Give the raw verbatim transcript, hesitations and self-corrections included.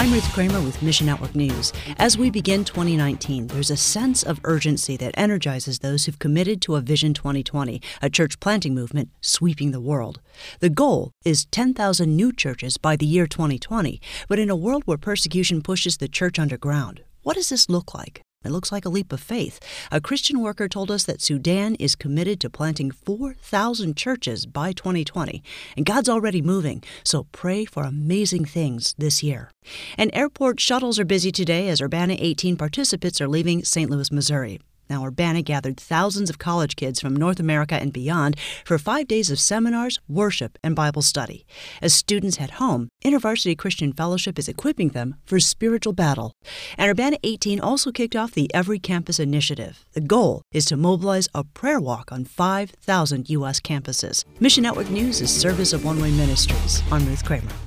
I'm Ruth Kramer with Mission Network News. As we begin twenty nineteen, there's a sense of urgency that energizes those who've committed to a Vision twenty twenty, a church planting movement sweeping the world. The goal is ten thousand new churches by the year twenty twenty, but in a world where persecution pushes the church underground, what does this look like? It looks like a leap of faith. A Christian worker told us that Sudan is committed to planting four thousand churches by twenty twenty. And God's already moving, so pray for amazing things this year. And airport shuttles are busy today as Urbana eighteen participants are leaving Saint Louis, Missouri. Now, Urbana gathered thousands of college kids from North America and beyond for five days of seminars, worship, and Bible study. As students head home, InterVarsity Christian Fellowship is equipping them for spiritual battle. And Urbana eighteen also kicked off the Every Campus Initiative. The goal is to mobilize a prayer walk on five thousand U S campuses. Mission Network News is service of One Way Ministries. I'm Ruth Kramer.